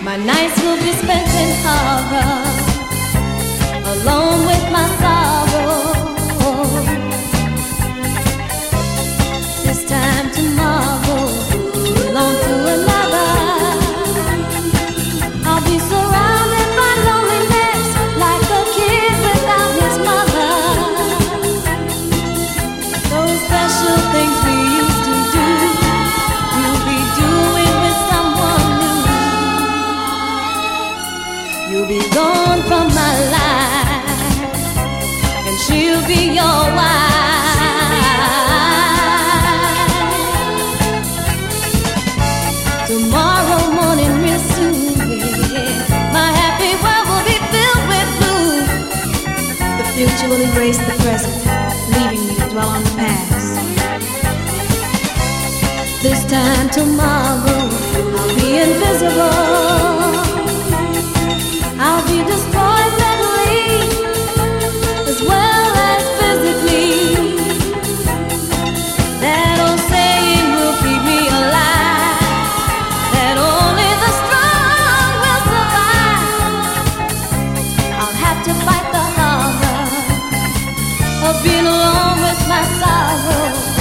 My nights will be spent in horror, alone with my sorrow. This time tomorrow, belong to another. I'll be surrounded by loneliness, like a kid without his mother. Those special things we used to do, you'll be doing with someone new. You'll be gone from my life, and she'll be your wife. Tomorrow morning, real soon, yeah, my happy world will be filled with blue. The future will embrace the present, leaving me to dwell on the past. This time tomorrow, I'll be invisible. I'll be destroyed mentally as well as physically. That old saying will keep me alive, that only the strong will survive. I'll have to fight the horror of being alone with my sorrow.